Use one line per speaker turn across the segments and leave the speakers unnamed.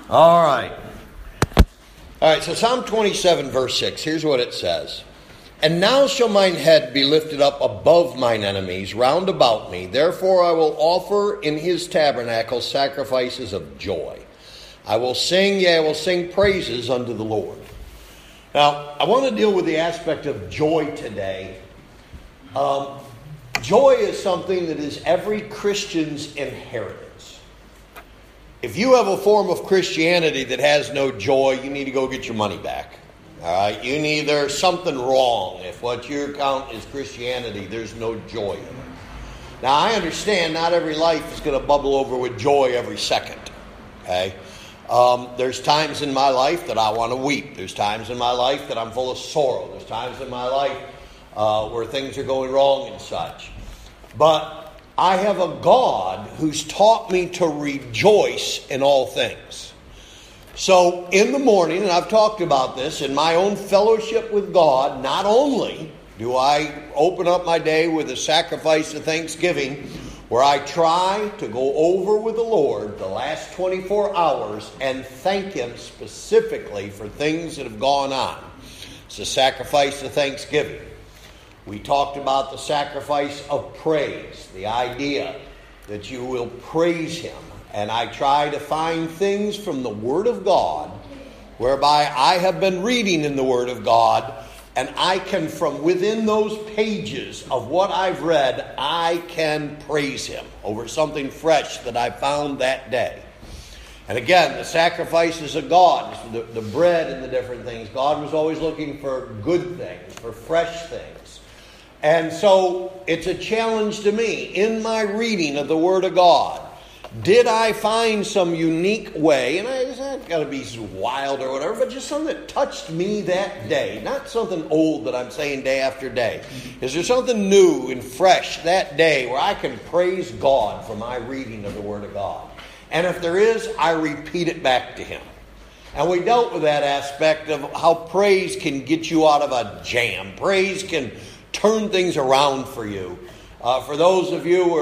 All right. So Psalm 27, verse 6, here's what it says. And now shall mine head be lifted up above mine enemies round about me. Therefore I will offer in his tabernacle sacrifices of joy. I will sing praises unto the Lord. Now, I want to deal with the aspect of joy today. Joy is something that is every Christian's inheritance. If you have a form of Christianity that has no joy, you need to go get your money back. All right? There's something wrong. If what you count is Christianity, there's no joy in it. Now, I understand not every life is going to bubble over with joy every second. Okay? There's times in my life that I want to weep. There's times in my life that I'm full of sorrow. There's times in my life where things are going wrong and such. But I have a God who's taught me to rejoice in all things. So in the morning, and I've talked about this, in my own fellowship with God, not only do I open up my day with a sacrifice of thanksgiving, where I try to go over with the Lord the last 24 hours and thank Him specifically for things that have gone on. It's a sacrifice of thanksgiving. We talked about the sacrifice of praise, the idea that you will praise Him. And I try to find things from the Word of God, whereby I have been reading in the Word of God, and I can, from within those pages of what I've read, I can praise Him over something fresh that I found that day. And again, the sacrifices of God, the bread and the different things, God was always looking for good things, for fresh things. And so it's a challenge to me in my reading of the Word of God. Did I find some unique way, and it's not got to be wild or whatever, but just something that touched me that day, not something old that I'm saying day after day. Is there something new and fresh that day where I can praise God for my reading of the Word of God? And if there is, I repeat it back to Him. And we dealt with that aspect of how praise can get you out of a jam. Praise can turn things around for you. For those of you who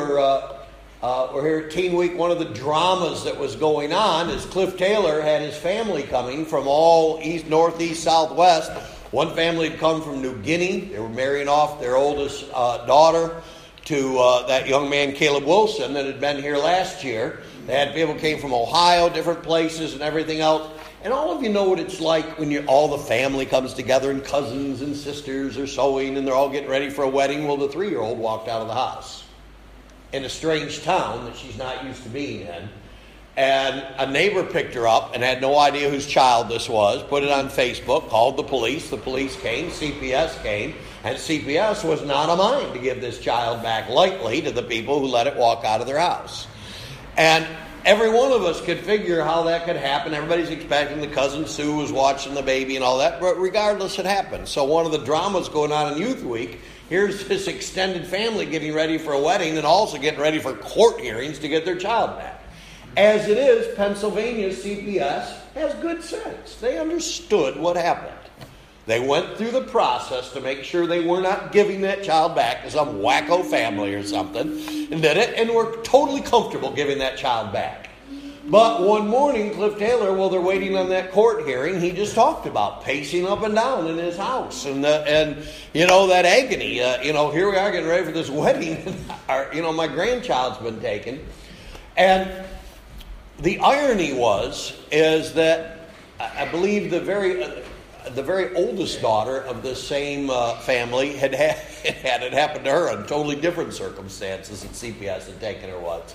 we're here at Teen Week. One of the dramas that was going on is Cliff Taylor had his family coming from all east, northeast, southwest. One family had come from New Guinea. They were marrying off their oldest daughter to that young man, Caleb Wilson, that had been here last year. They had people came from Ohio, different places and everything else. And all of you know what it's like when all the family comes together and cousins and sisters are sewing and they're all getting ready for a wedding. Well, the 3-year-old walked out of the house in a strange town that she's not used to being in. And a neighbor picked her up and had no idea whose child this was, put it on Facebook, called the police came, CPS came, and CPS was not of mind to give this child back lightly to the people who let it walk out of their house. And every one of us could figure how that could happen. Everybody's expecting the cousin Sue was watching the baby and all that, but regardless, it happened. So one of the dramas going on in Youth Week, here's this extended family getting ready for a wedding and also getting ready for court hearings to get their child back. As it is, Pennsylvania's CPS has good sense. They understood what happened. They went through the process to make sure they were not giving that child back to some wacko family or something, and did it, and were totally comfortable giving that child back. But one morning, Cliff Taylor, while they're waiting on that court hearing, he just talked about pacing up and down in his house and that agony. Here we are getting ready for this wedding. My grandchild's been taken. And the irony is that I believe the very oldest daughter of the same family had it happen to her in totally different circumstances that CPS had taken her once.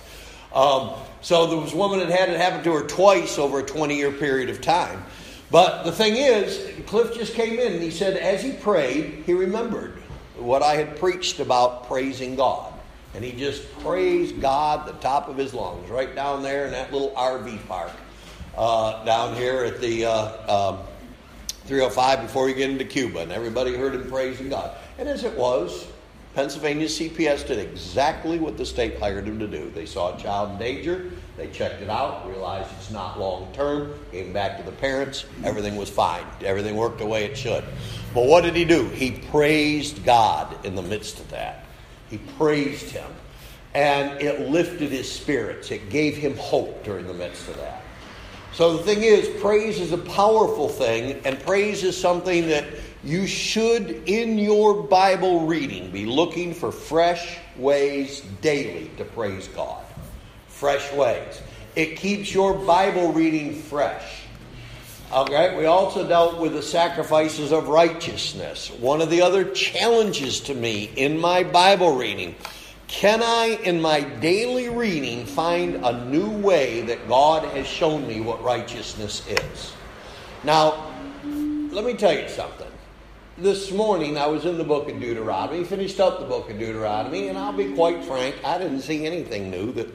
So there was a woman that had it happen to her twice over a 20-year period of time. But the thing is, Cliff just came in and he said as he prayed, he remembered what I had preached about praising God. And he just praised God at the top of his lungs, right down there in that little RV park down here at the 305 before you get into Cuba. And everybody heard him praising God. And as it was, Pennsylvania CPS did exactly what the state hired him to do. They saw a child in danger. They checked it out, realized it's not long-term, came back to the parents. Everything was fine. Everything worked the way it should. But what did he do? He praised God in the midst of that. He praised Him. And it lifted his spirits. It gave him hope during the midst of that. So the thing is, praise is a powerful thing, and praise is something that you should, in your Bible reading, be looking for fresh ways daily to praise God. Fresh ways. It keeps your Bible reading fresh. Okay, we also dealt with the sacrifices of righteousness. One of the other challenges to me in my Bible reading, can I, in my daily reading, find a new way that God has shown me what righteousness is? Now, let me tell you something. This morning I was in the book of Deuteronomy, finished up the book of Deuteronomy, and I'll be quite frank, I didn't see anything new that,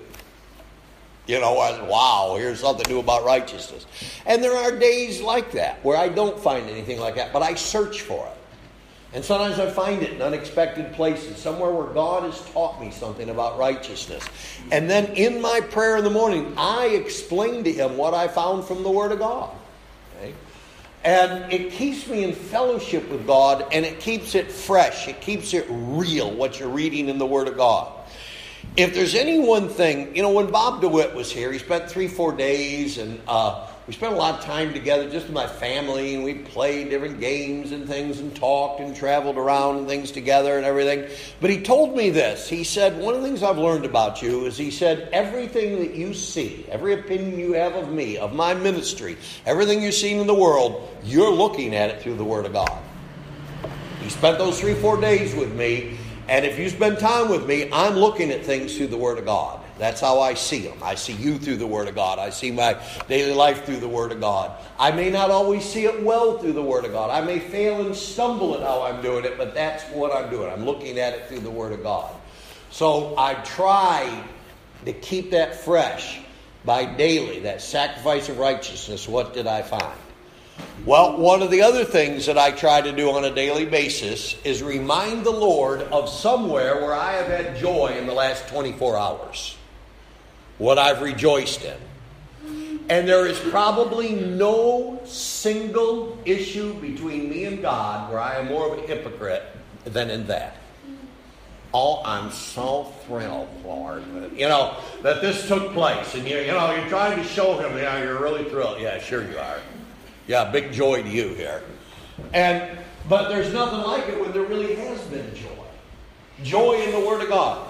wow, here's something new about righteousness. And there are days like that where I don't find anything like that, but I search for it. And sometimes I find it in unexpected places, somewhere where God has taught me something about righteousness. And then in my prayer in the morning, I explain to Him what I found from the Word of God. Okay? And it keeps me in fellowship with God, and it keeps it fresh. It keeps it real, what you're reading in the Word of God. If there's any one thing, when Bob DeWitt was here, he spent 3-4 days, and we spent a lot of time together just with my family, and we played different games and things and talked and traveled around and things together and everything. But he told me this. He said, one of the things I've learned about you is, he said, everything that you see, every opinion you have of me, of my ministry, everything you're seeing in the world, you're looking at it through the Word of God. He spent those 3-4 days with me, and if you spend time with me, I'm looking at things through the Word of God. That's how I see them. I see you through the Word of God. I see my daily life through the Word of God. I may not always see it well through the Word of God. I may fail and stumble at how I'm doing it, but that's what I'm doing. I'm looking at it through the Word of God. So I try to keep that fresh by daily, that sacrifice of righteousness. What did I find? Well, one of the other things that I try to do on a daily basis is remind the Lord of somewhere where I have had joy in the last 24 hours. What I've rejoiced in. And there is probably no single issue between me and God where I am more of a hypocrite than in that. Oh, I'm so thrilled, Lord, that this took place. And you're trying to show Him, you're really thrilled. Yeah, sure you are. Yeah, big joy to you here. But there's nothing like it when there really has been joy. Joy in the Word of God.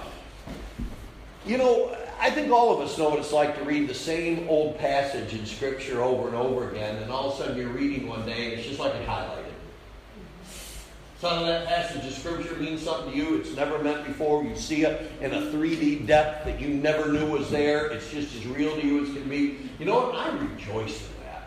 I think all of us know what it's like to read the same old passage in Scripture over and over again, and all of a sudden you're reading one day and it's just like it highlighted. Some of that passage of Scripture means something to you it's never meant before. You see it in a 3D depth that you never knew was there. It's just as real to you as can be. You know what? I rejoice in that.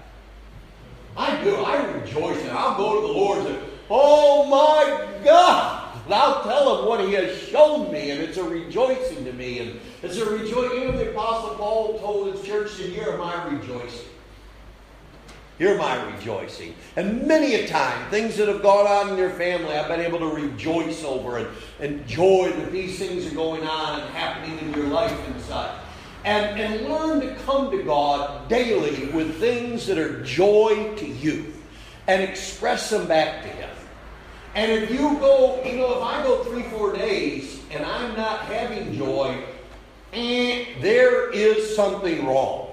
I do. I rejoice in it. I'll go to the Lord and say, oh my God! And I'll tell Him what He has shown me, and it's a rejoicing to me. And it's a rejoicing. Even the Apostle Paul told his church, "You're my rejoicing. You're my rejoicing." And many a time, things that have gone on in your family, I've been able to rejoice over and joy that these things are going on and happening in your life and such. And learn to come to God daily with things that are joy to you and express them back to Him. And if you go, if I go 3-4 days and I'm not having joy, there is something wrong.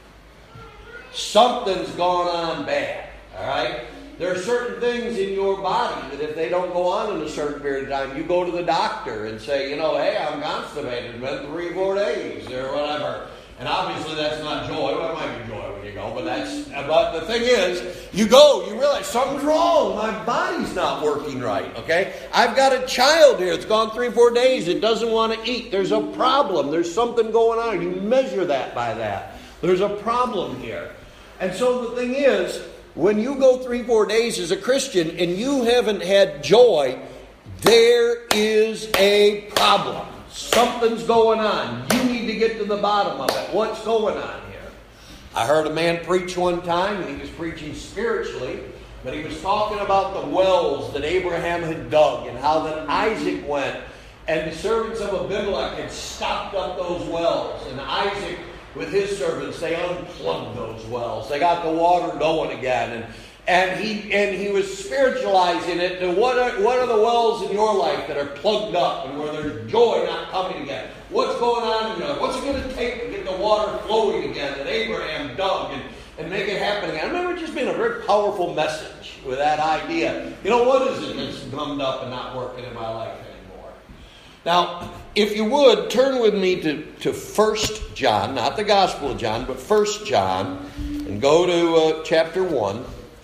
Something's gone on bad. All right? There are certain things in your body that if they don't go on in a certain period of time, you go to the doctor and say, hey, I'm constipated. It's been 3-4 days or whatever. And obviously that's not joy. Well, it might be joy when you go, but the thing is, you go, you realize something's wrong. My body's not working right, okay? I've got a child here. It's gone 3-4 days. It doesn't want to eat. There's a problem. There's something going on. You measure that by that. There's a problem here. And so the thing is, when you go 3-4 days as a Christian and you haven't had joy, there is a problem. Something's going on. You need to get to the bottom of it. What's going on here? I heard a man preach one time, and he was preaching spiritually, but he was talking about the wells that Abraham had dug and how that Isaac went, and the servants of Abimelech had stopped up those wells. And Isaac, with his servants, they unplugged those wells. They got the water going again. And he was spiritualizing it to what are the wells in your life that are plugged up and where there's joy not coming again? What's going on in your life? What's it going to take to get the water flowing again that Abraham dug and make it happen again. I remember it just being a very powerful message with that idea. You know, what is it that's gummed up and not working in my life anymore? Now, if you would, turn with me to 1 John, not the Gospel of John, but 1 John, and go to chapter 1.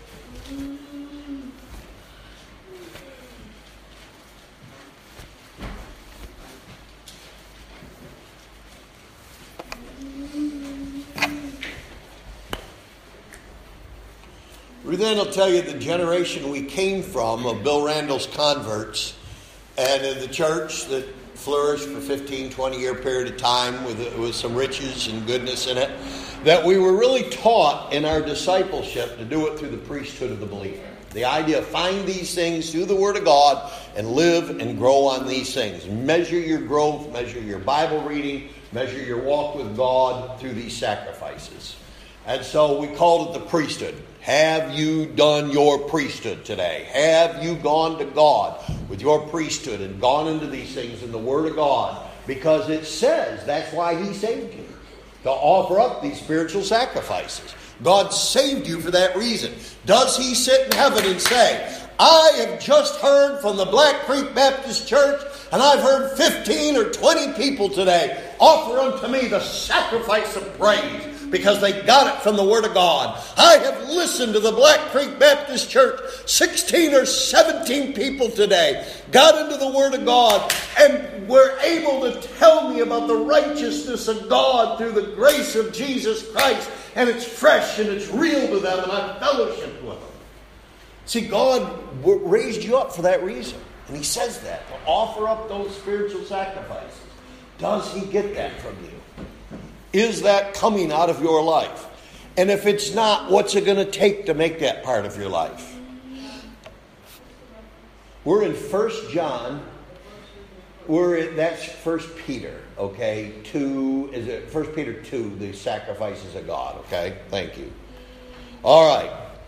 Then I'll tell you the generation we came from of Bill Randall's converts, and in the church that flourished for 15, 20-year period of time with some riches and goodness in it, that we were really taught in our discipleship to do it through the priesthood of the believer. The idea of find these things through the Word of God and live and grow on these things. Measure your growth, measure your Bible reading, measure your walk with God through these sacrifices. And so we called it the priesthood. Have you done your priesthood today? Have you gone to God with your priesthood and gone into these things in the Word of God? Because it says that's why He saved you, to offer up these spiritual sacrifices. God saved you for that reason. Does He sit in heaven and say, I have just heard from the Black Creek Baptist Church, and I've heard 15 or 20 people today offer unto me the sacrifice of praise, because they got it from the Word of God. I have listened to the Black Creek Baptist Church. 16 or 17 people today got into the Word of God and were able to tell me about the righteousness of God through the grace of Jesus Christ. And it's fresh and it's real to them, and I fellowship with them. See, God raised you up for that reason. And He says that, to offer up those spiritual sacrifices. Does He get that from you? Is that coming out of your life? And if it's not, what's it going to take to make that part of your life? We're in 1 John. That's 1 Peter, okay? 2, is it 1 Peter 2, the sacrifices of God, okay? Thank you. All right.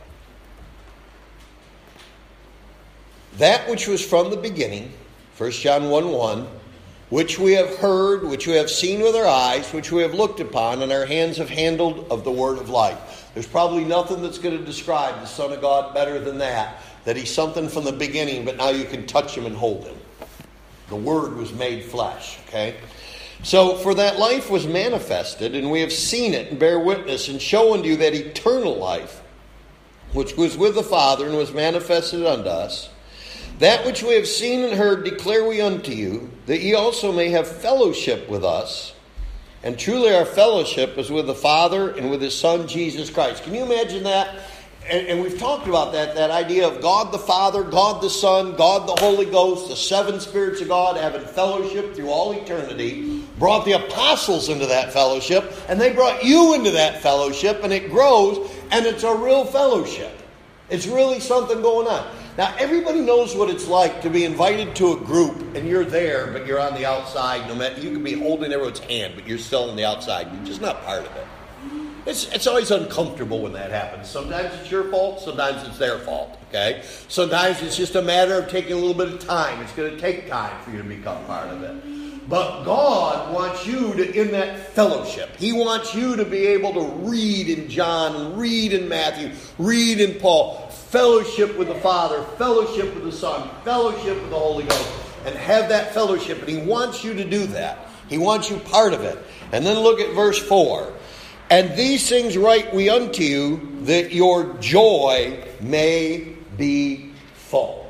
That which was from the beginning, 1 John 1:1, which we have heard, which we have seen with our eyes, which we have looked upon, and our hands have handled of the word of life. There's probably nothing that's going to describe the Son of God better than that He's something from the beginning, but now you can touch Him and hold Him. The Word was made flesh, okay? So, for that life was manifested, and we have seen it, and bear witness, and show unto you that eternal life, which was with the Father, and was manifested unto us. That which we have seen and heard declare we unto you, that ye also may have fellowship with us. And truly our fellowship is with the Father and with His Son, Jesus Christ. Can you imagine that? And we've talked about that idea of God the Father, God the Son, God the Holy Ghost, the seven spirits of God having fellowship through all eternity, brought the apostles into that fellowship, and they brought you into that fellowship, and it grows, and it's a real fellowship. It's really something going on. Now, everybody knows what it's like to be invited to a group, and you're there, but you're on the outside. No matter, you can be holding everyone's hand, but you're still on the outside. You're just not part of it. It's always uncomfortable when that happens. Sometimes it's your fault, sometimes it's their fault, okay? Sometimes it's just a matter of taking a little bit of time. It's going to take time for you to become part of it. But God wants you to, in that fellowship, He wants you to be able to read in John, read in Matthew, read in Paul, fellowship with the Father, fellowship with the Son, fellowship with the Holy Ghost, and have that fellowship. And He wants you to do that. He wants you part of it. And then look at verse 4. And these things write we unto you, that your joy may be full.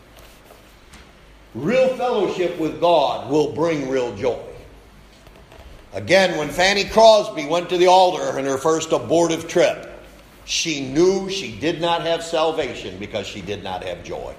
Real fellowship with God will bring real joy. Again, when Fanny Crosby went to the altar in her first abortive trip, she knew she did not have salvation because she did not have joy.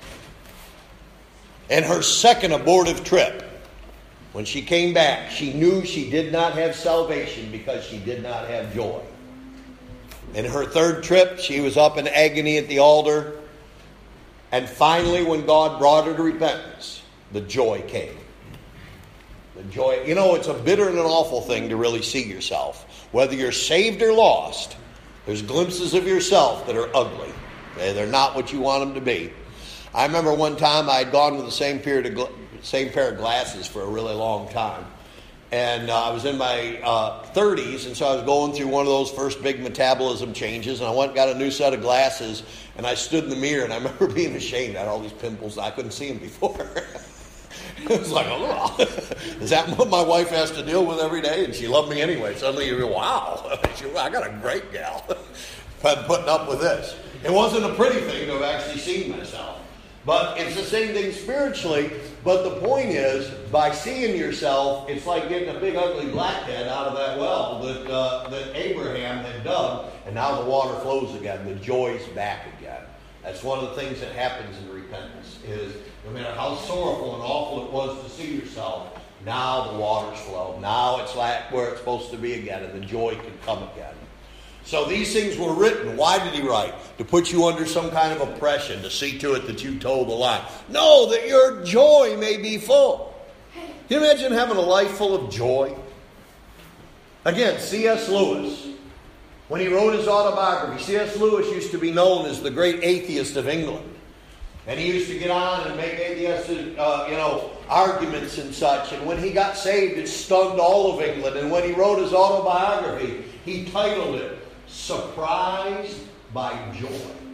In her second abortive trip, when she came back, she knew she did not have salvation because she did not have joy. In her third trip, she was up in agony at the altar. And finally, when God brought her to repentance, the joy came. The joy. You know, it's a bitter and an awful thing to really see yourself. Whether you're saved or lost, there's glimpses of yourself that are ugly. Okay? They're not what you want them to be. I remember one time I had gone with the same pair of glasses for a really long time. And I was in my 30s, and so I was going through one of those first big metabolism changes, and I went and got a new set of glasses, and I stood in the mirror, and I remember being ashamed. I had all these pimples. I couldn't see them before. It was like, oh, is that what my wife has to deal with every day? And she loved me anyway. Suddenly you go, wow, I got a great gal. I'm putting up with this. It wasn't a pretty thing to have actually seen myself. But it's the same thing spiritually. But the point is, by seeing yourself, it's like getting a big ugly blackhead out of that well that Abraham had dug, and now the water flows again. The joy's back again. That's one of the things that happens in repentance, is no matter how sorrowful and awful it was to see yourself, now the waters flow. Now it's like where it's supposed to be again, and the joy can come again. So these things were written. Why did he write? To put you under some kind of oppression, to see to it that you told the lie. No, that your joy may be full. Can you imagine having a life full of joy? Again, C.S. Lewis, when he wrote his autobiography, C.S. Lewis used to be known as the great atheist of England. And he used to get on and make atheistic, arguments and such. And when he got saved, it stunned all of England. And when he wrote his autobiography, he titled it, Surprised by Joy.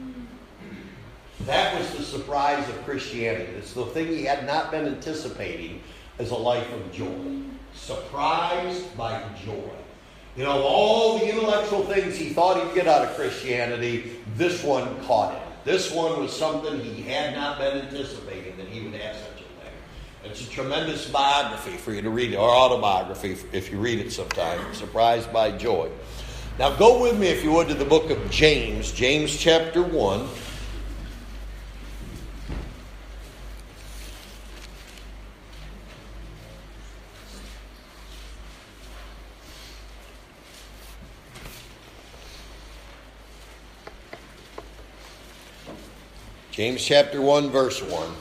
That was the surprise of Christianity. It's the thing he had not been anticipating as a life of joy. Surprised by joy. You know, all the intellectual things he thought he'd get out of Christianity, this one caught him. This one was something he had not been anticipating, that he would have such a thing. It's a tremendous biography for you to read, or autobiography if you read it sometime. Surprised by Joy. Now go with me, if you would, to the book of James. James chapter 1. James chapter 1, verse 1.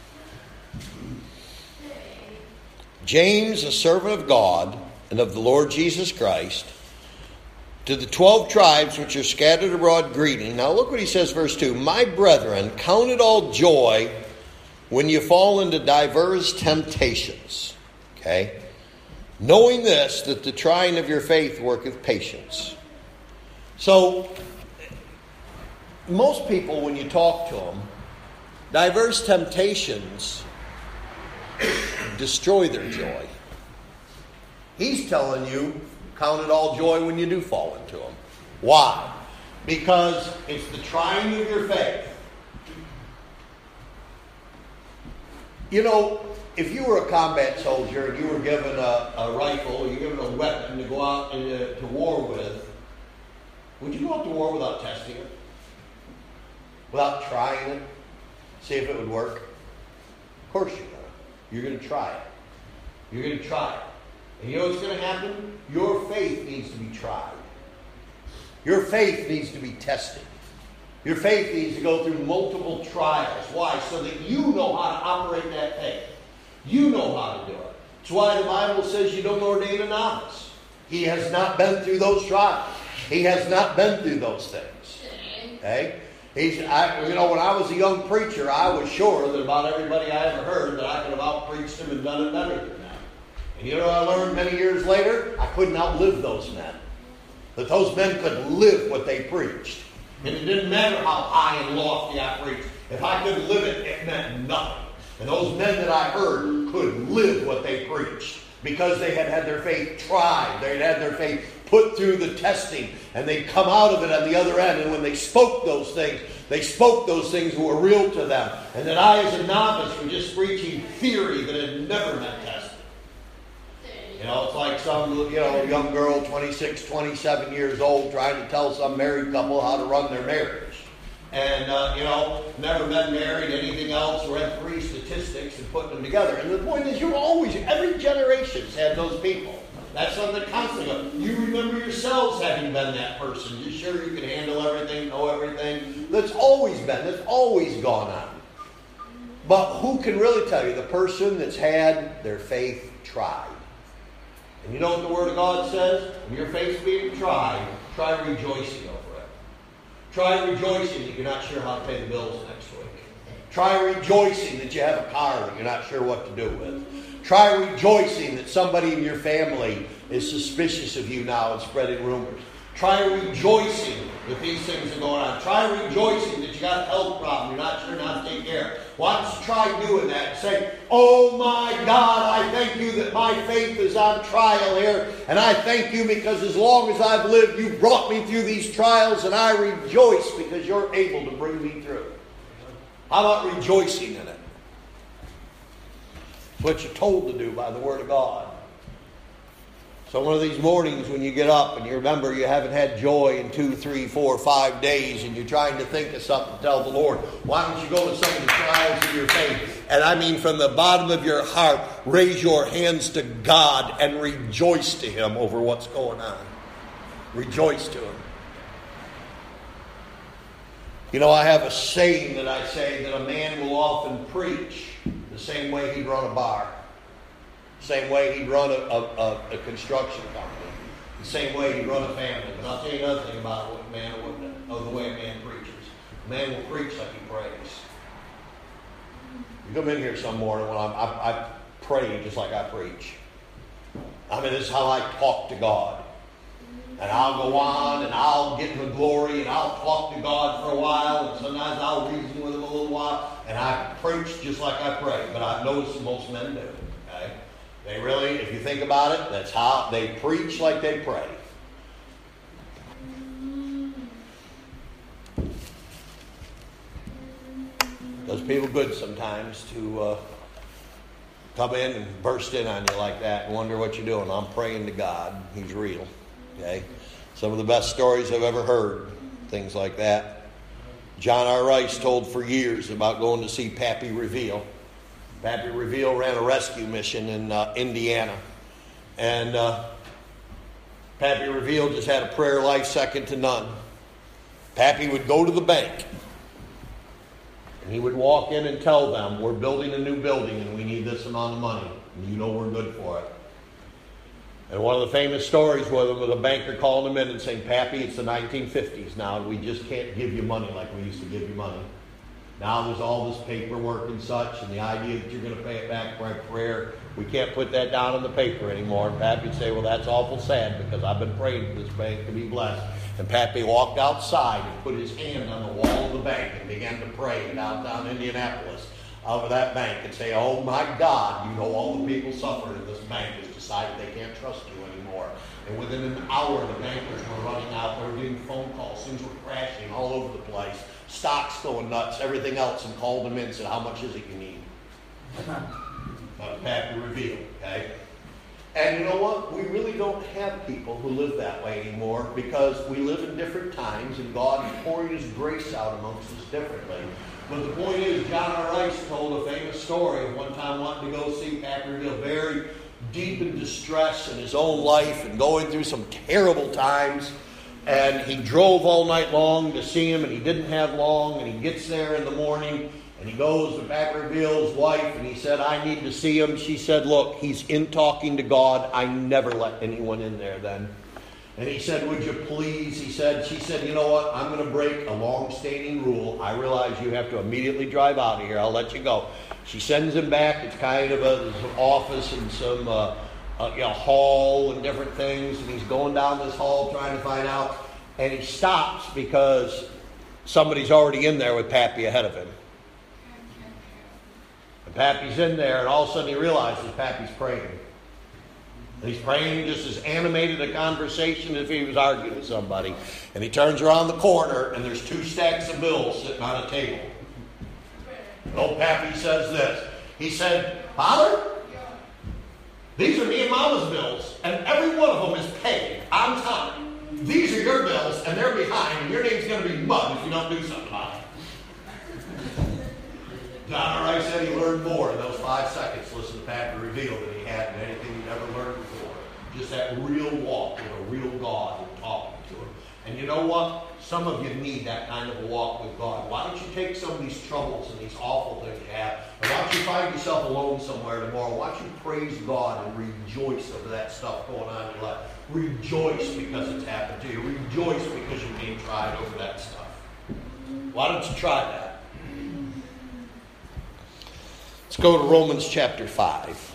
James, a servant of God and of the Lord Jesus Christ, to the 12 tribes which are scattered abroad, greeting. Now look what he says, verse 2. My brethren, count it all joy when you fall into diverse temptations. Okay? Knowing this, that the trying of your faith worketh patience. So, most people, when you talk to them, diverse temptations destroy their joy. He's telling you, count it all joy when you do fall into them. Why? Because it's the trying of your faith. You know, if you were a combat soldier and you were given a rifle, or you're given a weapon to go out to war with, would you go out to war without testing it? Without trying it? See if it would work? Of course you're going to. You're going to try it. You're going to try it. And you know what's going to happen? Your faith needs to be tried. Your faith needs to be tested. Your faith needs to go through multiple trials. Why? So that you know how to operate that faith. You know how to do it. That's why the Bible says you don't ordain a novice. He has not been through those trials. He has not been through those things. Okay? When I was a young preacher, I was sure that about everybody I ever heard that I could have out-preached them and done it better than them. And you know what I learned many years later? I couldn't outlive those men. That those men could live what they preached. And it didn't matter how high and lofty I preached. If I couldn't live it, it meant nothing. And those men that I heard could live what they preached. Because they had had their faith tried. They had had their faith put through the testing. And they'd come out of it on the other end. And when they spoke those things that were real to them. And that I, as a novice, was just preaching theory that had never been tested. You know, it's like some young girl, 26, 27 years old, trying to tell some married couple how to run their marriage. And, never been married, anything else, read 3 statistics and put them together. And the point is, every generation's had those people. That's something constantly. You remember yourselves having been that person. You're sure you can handle everything, know everything. That's always gone on. But who can really tell you? The person that's had their faith tried. And you know what the Word of God says? When your faith's being tried, try rejoicing over it. Try rejoicing if you're not sure how to pay the bills next week. Try rejoicing that you have a car that you're not sure what to do with. Try rejoicing that somebody in your family is suspicious of you now and spreading rumors. Try rejoicing that these things are going on. Try rejoicing that you got a health problem you're not sure how to take care of. Why don't you try doing that and say, oh my God, I thank you that my faith is on trial here. And I thank you because as long as I've lived, you brought me through these trials. And I rejoice because you're able to bring me through. How about rejoicing in it? It's what you're told to do by the Word of God. So one of these mornings when you get up and you remember you haven't had joy in 2, 3, 4, 5 days and you're trying to think of something to tell the Lord, why don't you go to some of the trials of your faith? And I mean from the bottom of your heart, raise your hands to God and rejoice to Him over what's going on. Rejoice to Him. You know, I have a saying that I say that a man will often preach the same way he'd run a bar. Same way he'd run a construction company. The same way he'd run a family. But I'll tell you another thing about what man or the way a man preaches. A man will preach like he prays. You come in here some morning when I pray just like I preach. I mean, this is how I talk to God. And I'll go on and I'll get in the glory and I'll talk to God for a while. And sometimes I'll reason with Him a little while. And I preach just like I pray. But I've noticed that most men do. Okay? They really, if you think about it, that's how they preach like they pray. It does people good sometimes to come in and burst in on you like that and wonder what you're doing. I'm praying to God. He's real. Okay? Some of the best stories I've ever heard, things like that. John R. Rice told for years about going to see Pappy Reveal. Pappy Reveal ran a rescue mission in Indiana. And Pappy Reveal just had a prayer life second to none. Pappy would go to the bank. And he would walk in and tell them, we're building a new building and we need this amount of money. And you know we're good for it. And one of the famous stories was a banker calling him in and saying, Pappy, it's the 1950s now and we just can't give you money like we used to give you money. Now there's all this paperwork and such, and the idea that you're going to pay it back by prayer, we can't put that down on the paper anymore. And Pappy would say, well, that's awful sad because I've been praying for this bank to be blessed. And Pappy walked outside and put his hand on the wall of the bank and began to pray in downtown Indianapolis over that bank and say, oh my God, you know all the people suffering in this bank has decided they can't trust you anymore. And within an hour, the bankers were running out, they were getting phone calls, things were crashing all over the place. Stocks going nuts, everything else, and called them in and said, how much is it you need? Pappy Reveal, okay? And you know what? We really don't have people who live that way anymore because we live in different times and God is pouring His grace out amongst us differently. But the point is, John R. Rice told a famous story of one time wanting to go see Pappy Reveal, very deep in distress in his own life and going through some terrible times. And he drove all night long to see him, and he didn't have long. And he gets there in the morning, and he goes to Pappy Reveal's wife, and he said, I need to see him. She said, look, he's in talking to God. I never let anyone in there then. And he said, would you please? She said, you know what? I'm going to break a long-standing rule. I realize you have to immediately drive out of here. I'll let you go. She sends him back. It's kind of there's an office and some hall and different things. And he's going down this hall trying to find out. And he stops because somebody's already in there with Pappy ahead of him. And Pappy's in there, and all of a sudden he realizes Pappy's praying. And he's praying just as animated a conversation as if he was arguing with somebody. And he turns around the corner, and there's 2 stacks of bills sitting on a table. And old Pappy says this. He said, Father, these are me and Mama's bills, and every one of them is paid on time. These are your bills, and they're behind, and your name's going to be mud if you don't do something about it. John R. Rice said he learned more in those 5 seconds listening to Pappy Reveal than he had in anything he'd ever learned before. Just that real walk with a real God and talking to Him. And you know what? Some of you need that kind of a walk with God. Why don't you take some of these troubles and these awful things you have, and why don't you find yourself alone somewhere tomorrow? Why don't you praise God and rejoice over that stuff going on in your life? Rejoice because it's happened to you. Rejoice because you're being tried over that stuff. Why don't you try that? Let's go to Romans chapter 5.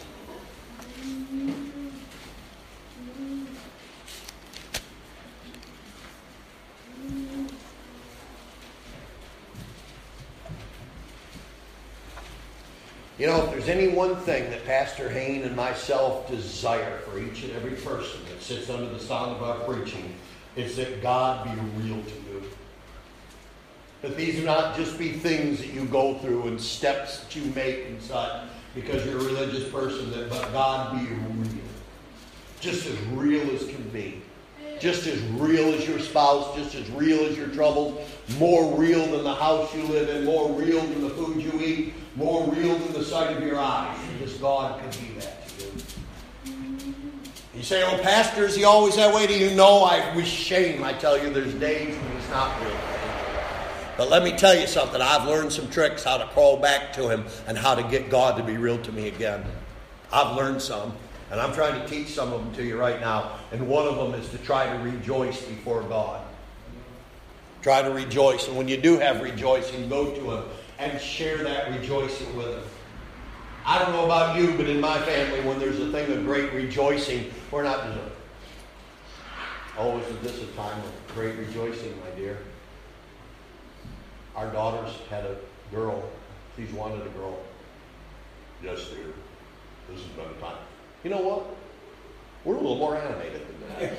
You know, if there's any one thing that Pastor Hain and myself desire for each and every person that sits under the sound of our preaching, it's that God be real to you. That these do not just be things that you go through and steps that you make and such because you're a religious person, but God be real. Just as real as can be. Just as real as your spouse, just as real as your troubles, more real than the house you live in, more real than the food you eat, more real than the sight of your eyes. Because God can be that to you. You say, oh, Pastor, is he always that way? Do you know? With shame, I tell you, there's days when he's not real. But let me tell you something. I've learned some tricks how to crawl back to him and how to get God to be real to me again. I've learned some. And I'm trying to teach some of them to you right now. And one of them is to try to rejoice before God. Try to rejoice. And when you do have rejoicing, go to him and share that rejoicing with him. I don't know about you, but in my family, when there's a thing of great rejoicing, we're not doing it. Oh, isn't this a time of great rejoicing, my dear? Our daughters had a girl. She's wanted a girl. Yes, dear. This has been a time. You know what? We're a little more animated than that.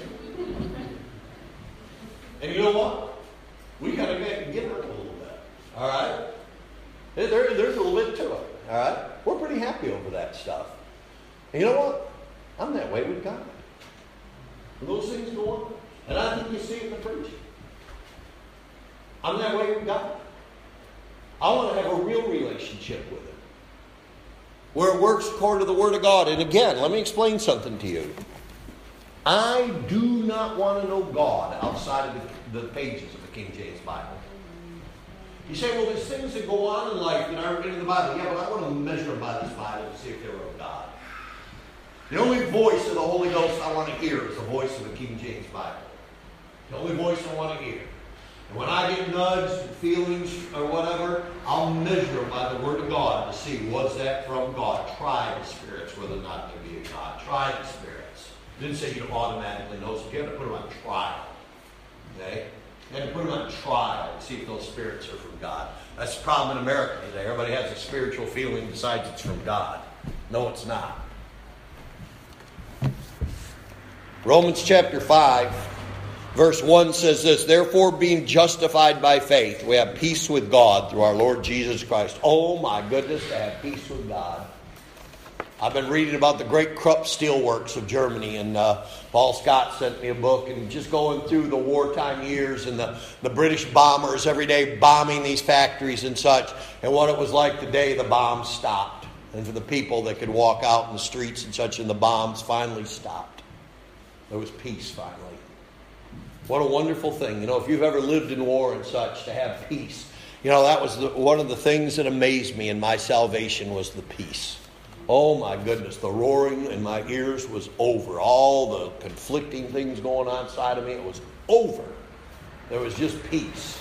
And you know what? We got to get her a little bit. All right? There's a little bit to it. All right? We're pretty happy over that stuff. And you know what? I'm that way with God. And those things go on. And I think you see it in the preaching. I'm that way with God. I want to have a real relationship with him. Where it works according to the Word of God. And again, let me explain something to you. I do not want to know God outside of the pages of the King James Bible. You say, well, there's things that go on in life that aren't written in the Bible. Yeah, but I want to measure by this Bible to see if they're of God. The only voice of the Holy Ghost I want to hear is the voice of the King James Bible. The only voice I want to hear. And when I get nudged, feelings, or whatever, I'll measure by the Word of God to see, was that from God? Try the spirits, whether or not they be of God. Try the spirits. Didn't say you automatically know, so you have to put them on trial. Okay? You have to put them on trial and see if those spirits are from God. That's the problem in America today. Everybody has a spiritual feeling decides it's from God. No, it's not. Romans chapter 5. Verse 1 says this, therefore being justified by faith, we have peace with God through our Lord Jesus Christ. Oh my goodness, to have peace with God. I've been reading about the great Krupp Steelworks of Germany, and Paul Scott sent me a book, and just going through the wartime years and the British bombers every day bombing these factories and such, and what it was like the day the bombs stopped. And for the people that could walk out in the streets and such, and the bombs finally stopped. There was peace finally. What a wonderful thing. You know, if you've ever lived in war and such, to have peace. You know, that was one of the things that amazed me in my salvation was the peace. Oh my goodness, the roaring in my ears was over. All the conflicting things going on inside of me, it was over. There was just peace.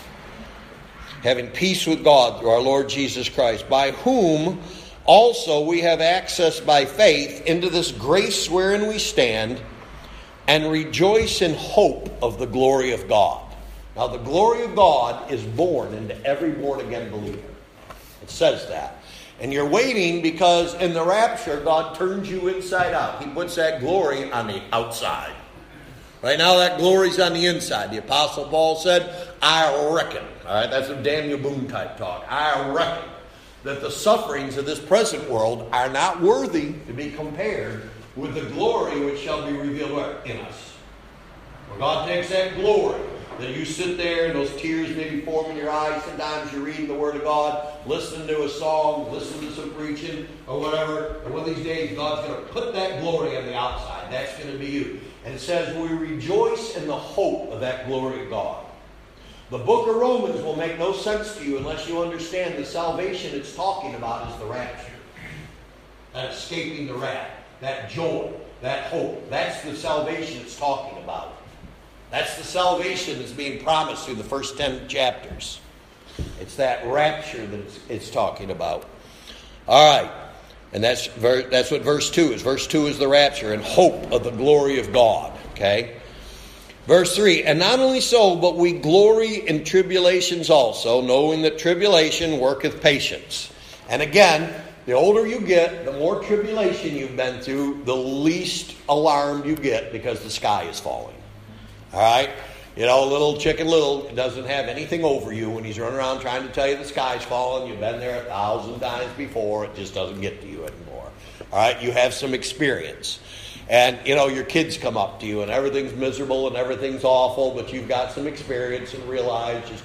Having peace with God through our Lord Jesus Christ, by whom also we have access by faith into this grace wherein we stand, and rejoice in hope of the glory of God. Now, the glory of God is born into every born-again believer. It says that. And you're waiting because in the rapture, God turns you inside out. He puts that glory on the outside. Right now, that glory's on the inside. The Apostle Paul said, I reckon. All right, that's a Daniel Boone type talk. I reckon that the sufferings of this present world are not worthy to be compared with the glory which shall be revealed in us. Well, God takes that glory, that you sit there and those tears maybe form in your eyes. Sometimes you're reading the Word of God, listening to a song, listening to some preaching or whatever. And one of these days, God's going to put that glory on the outside. That's going to be you. And it says, we rejoice in the hope of that glory of God. The book of Romans will make no sense to you unless you understand the salvation it's talking about is the rapture. That escaping the wrath. That joy, that hope, that's the salvation it's talking about. That's the salvation that's being promised through the first 10 chapters. It's that rapture that it's talking about. All right. And that's what verse 2 is. Verse 2 is the rapture and hope of the glory of God. Okay? Verse 3, and not only so, but we glory in tribulations also, knowing that tribulation worketh patience. And again, the older you get, the more tribulation you've been through, the least alarmed you get because the sky is falling. All right? You know, little Chicken Little doesn't have anything over you when he's running around trying to tell you the sky's falling. You've been there 1,000 times before. It just doesn't get to you anymore. All right? You have some experience. And, you know, your kids come up to you and everything's miserable and everything's awful, but you've got some experience and realize just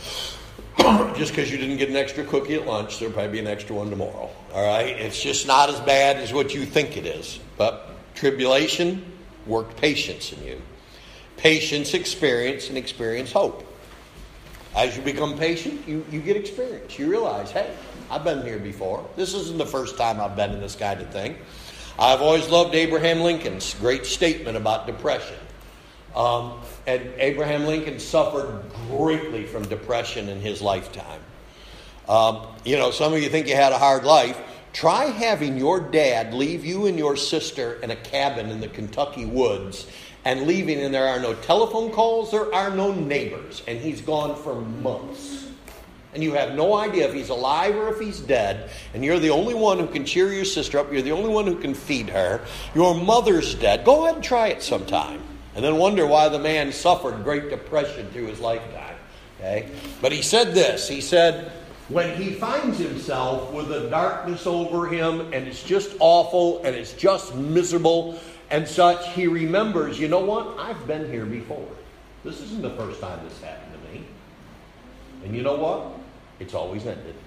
because you didn't get an extra cookie at lunch, there'll probably be an extra one tomorrow. All right? It's just not as bad as what you think it is. But tribulation worked patience in you. Patience, experience, and experience hope. As you become patient, you get experience. You realize, hey, I've been here before. This isn't the first time I've been in this kind of thing. I've always loved Abraham Lincoln's great statement about depression. And Abraham Lincoln suffered greatly from depression in his lifetime. You know, some of you think you had a hard life. Try having your dad leave you and your sister in a cabin in the Kentucky woods and leaving, and there are no telephone calls, there are no neighbors, and he's gone for months. And you have no idea if he's alive or if he's dead, and you're the only one who can cheer your sister up, you're the only one who can feed her, your mother's dead. Go ahead and try it sometime. And then wonder why the man suffered great depression through his lifetime. Okay? But he said this, he said, when he finds himself with the darkness over him, and it's just awful, and it's just miserable, and such, he remembers, you know what? I've been here before. This isn't the first time this happened to me. And you know what? It's always ended.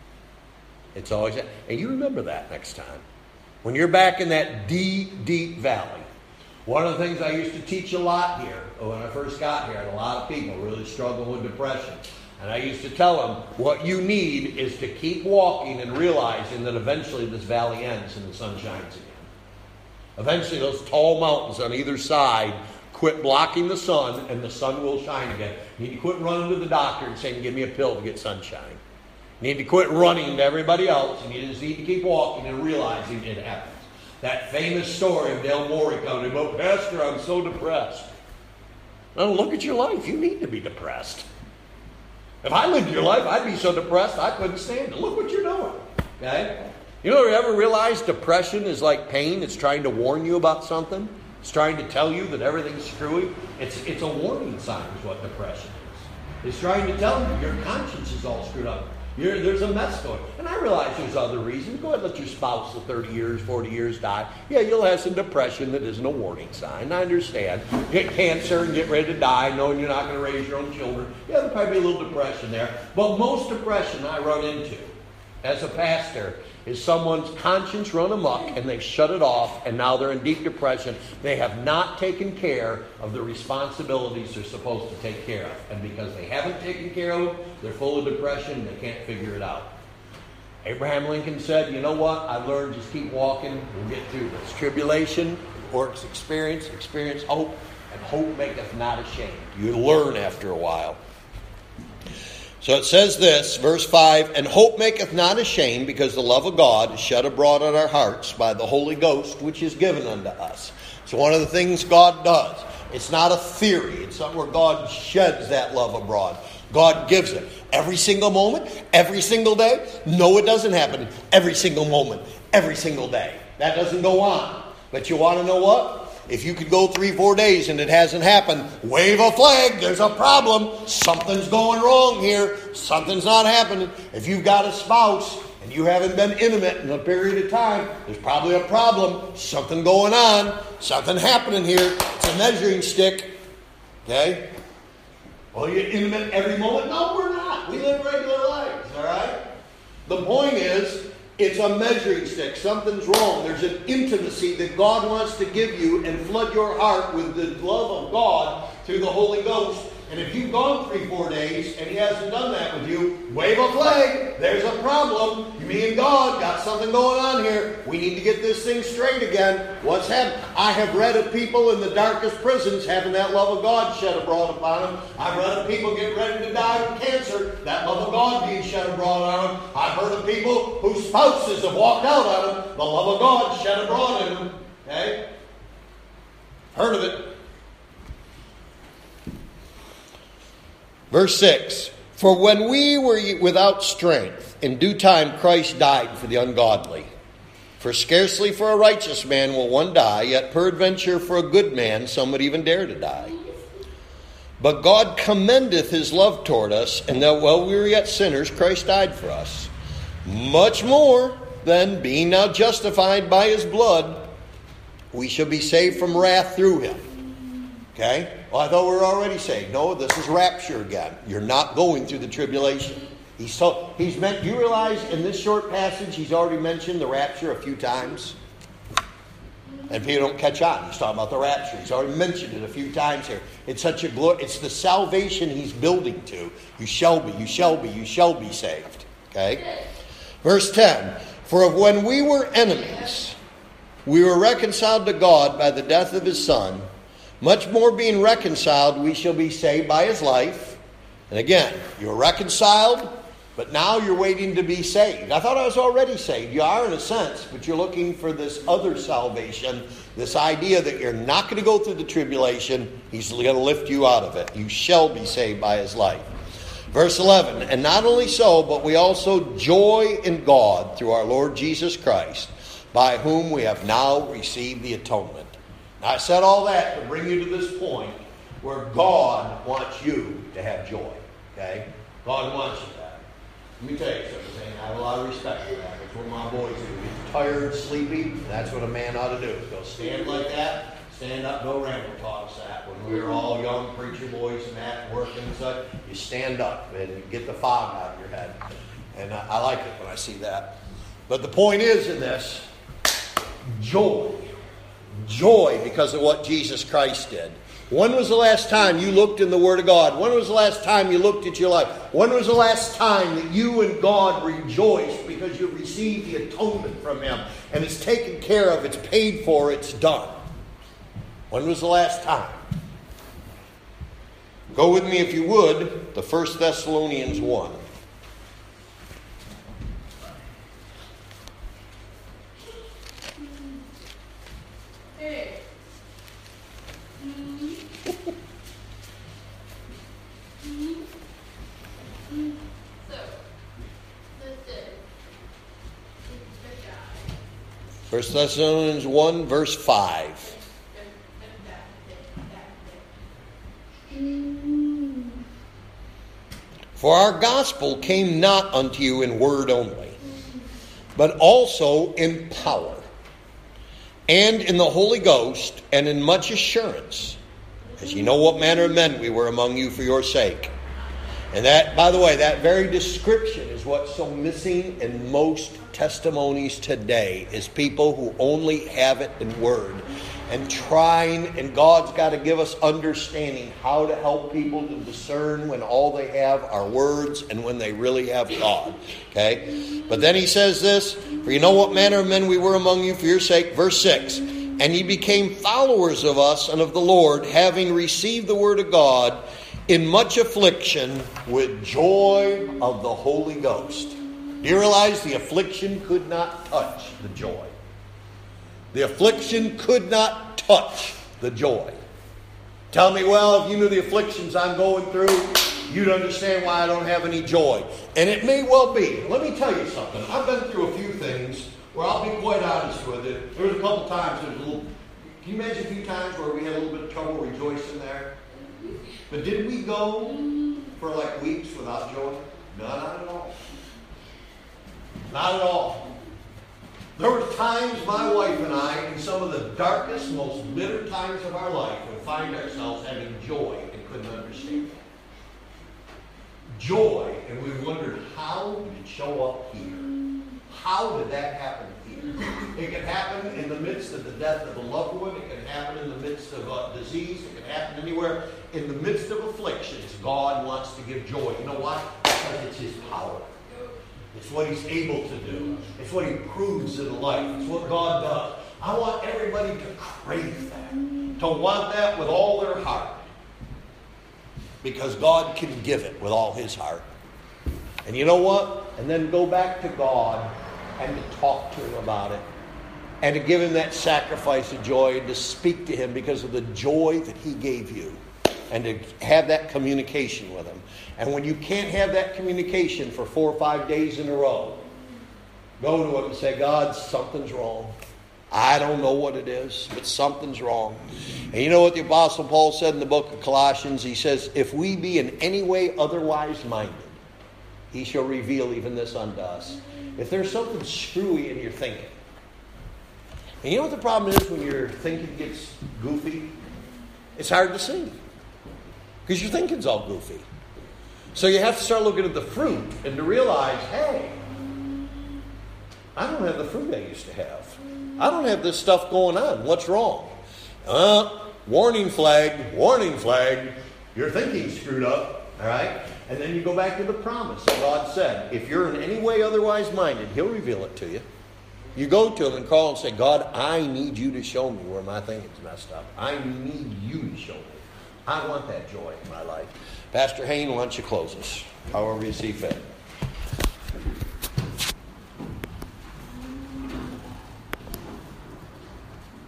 It's always ended. And you remember that next time. When you're back in that deep, deep valley. One of the things I used to teach a lot here, when I first got here, and a lot of people really struggle with depression. And I used to tell them, what you need is to keep walking and realizing that eventually this valley ends and the sun shines again. Eventually those tall mountains on either side quit blocking the sun and the sun will shine again. You need to quit running to the doctor and saying, give me a pill to get sunshine. You need to quit running to everybody else, and you just need to keep walking and realizing it happens. That famous story of Del Morey coming about, Pastor, I'm so depressed. Now look at your life. You need to be depressed. If I lived your life, I'd be so depressed I couldn't stand it. Look what you're doing. Okay? You know, ever realize depression is like pain? It's trying to warn you about something. It's trying to tell you that everything's screwy. It's a warning sign is what depression is. It's trying to tell you your conscience is all screwed up. There's a mess going. And I realize there's other reasons. Go ahead and let your spouse of 30 years, 40 years die. Yeah, you'll have some depression that isn't a warning sign. I understand. Get cancer and get ready to die knowing you're not going to raise your own children. Yeah, there'll probably be a little depression there. But most depression I run into as a pastor is someone's conscience run amok and they've shut it off and now they're in deep depression. They have not taken care of the responsibilities they're supposed to take care of. And because they haven't taken care of them, they're full of depression. They can't figure it out. Abraham Lincoln said, you know what? I've learned just keep walking. We'll get through this. Tribulation works experience, experience hope, and hope maketh not ashamed. You learn after a while. So it says this, verse 5, and hope maketh not ashamed, because the love of God is shed abroad in our hearts by the Holy Ghost, which is given unto us. So one of the things God does, it's not a theory. It's not where God sheds that love abroad. God gives it. Every single moment, every single day. No, it doesn't happen every single moment, every single day. That doesn't go on. But you want to know what? If you could go 3-4 days and it hasn't happened, wave a flag. There's a problem. Something's going wrong here. Something's not happening. If you've got a spouse and you haven't been intimate in a period of time, there's probably a problem. Something going on. Something happening here. It's a measuring stick. Okay? Well, you're intimate every moment? No, we're not. We live regular lives. All right? The point is, it's a measuring stick. Something's wrong. There's an intimacy that God wants to give you and flood your heart with the love of God through the Holy Ghost. And if you've gone 3-4 days and He hasn't done that with you, wave a flag. There's a problem. Me and God got something going on here. We need to get this thing straight again. What's happened? I have read of people in the darkest prisons having that love of God shed abroad upon them. I've read of people getting ready to die of cancer. That love of God being shed abroad on them. I've heard of people whose spouses have walked out on them. The love of God shed abroad in them. Okay? Heard of it. Verse 6. For when we were without strength, in due time Christ died for the ungodly. For scarcely for a righteous man will one die, yet peradventure for a good man some would even dare to die. But God commendeth his love toward us, and that while we were yet sinners, Christ died for us. Much more, then, being now justified by his blood, we shall be saved from wrath through him. Okay? Well, I thought we were already saved. No, this is rapture again. You're not going through the tribulation. He's meant. You realize in this short passage, he's already mentioned the rapture a few times. And people don't catch on. He's talking about the rapture. He's already mentioned it a few times here. It's such a glory. It's the salvation he's building to. You shall be, you shall be, you shall be saved. Okay? Verse 10. For when we were enemies, we were reconciled to God by the death of his Son. Much more being reconciled, we shall be saved by his life. And again, you're reconciled, but now you're waiting to be saved. I thought I was already saved. You are in a sense, but you're looking for this other salvation, this idea that you're not going to go through the tribulation. He's going to lift you out of it. You shall be saved by his life. Verse 11, and not only so, but we also joy in God through our Lord Jesus Christ, by whom we have now received the atonement. Now, I said all that to bring you to this point where God wants you to have joy. Okay? God wants you that. Let me tell you something. I have a lot of respect for that. It's what my boys do. Get tired, sleepy, that's what a man ought to do. Go stand like that, stand up, no ramble talks that. When we were all young preacher boys and that, working and such, you stand up and get the fog out of your head. And I like it when I see that. But the point is in this, joy. Joy because of what Jesus Christ did. When was the last time you looked in the Word of God? When was the last time you looked at your life? When was the last time that you and God rejoiced because you received the atonement from him? And it's taken care of, it's paid for, it's done. When was the last time? Go with me if you would to 1 Thessalonians 1. First Thessalonians 1, verse 5. For our gospel came not unto you in word only, but also in power, and in the Holy Ghost, and in much assurance, as ye know what manner of men we were among you for your sake. And that, by the way, that very description is what's so missing in most testimonies today, is people who only have it in word and trying, and God's got to give us understanding how to help people to discern when all they have are words and when they really have God. Okay? But then he says this, for you know what manner of men we were among you for your sake. Verse 6, and ye became followers of us and of the Lord, having received the word of God in much affliction with joy of the Holy Ghost. Do you realize the affliction could not touch the joy? The affliction could not touch the joy. Tell me, well, if you knew the afflictions I'm going through, you'd understand why I don't have any joy. And it may well be. Let me tell you something. I've been through a few things where I'll be quite honest with it. There was a couple times, can you imagine a few times where we had a little bit of trouble rejoicing there? But did we go for like weeks without joy? No, not at all. Not at all. There were times my wife and I, in some of the darkest, most bitter times of our life, would find ourselves having joy and couldn't understand it. Joy, and we wondered, how did it show up here? How did that happen here? It can happen in the midst of the death of a loved one. It can happen in the midst of a disease. It can happen anywhere. In the midst of afflictions, God wants to give joy. You know why? Because it's his power. It's what he's able to do. It's what he proves in life. It's what God does. I want everybody to crave that. To want that with all their heart. Because God can give it with all his heart. And you know what? And then go back to God and to talk to Him about it. And to give Him that sacrifice of joy and to speak to Him because of the joy that He gave you. And to have that communication with Him. And when you can't have that communication for 4 or 5 days in a row, go to Him and say, God, something's wrong. I don't know what it is, but something's wrong. And you know what the Apostle Paul said in the book of Colossians? He says, if we be in any way otherwise minded, He shall reveal even this unto us. If there's something screwy in your thinking. And you know what the problem is when your thinking gets goofy? It's hard to see. Because your thinking's all goofy. So you have to start looking at the fruit and to realize, hey, I don't have the fruit I used to have. I don't have this stuff going on. What's wrong? Warning flag, warning flag. Your thinking's screwed up. All right? And then you go back to the promise that God said. If you're in any way otherwise minded, He'll reveal it to you. You go to Him and call and say, God, I need You to show me where my thinking's messed up. I need You to show me. I want that joy in my life. Pastor Hayne, why don't you close us? However you see fit.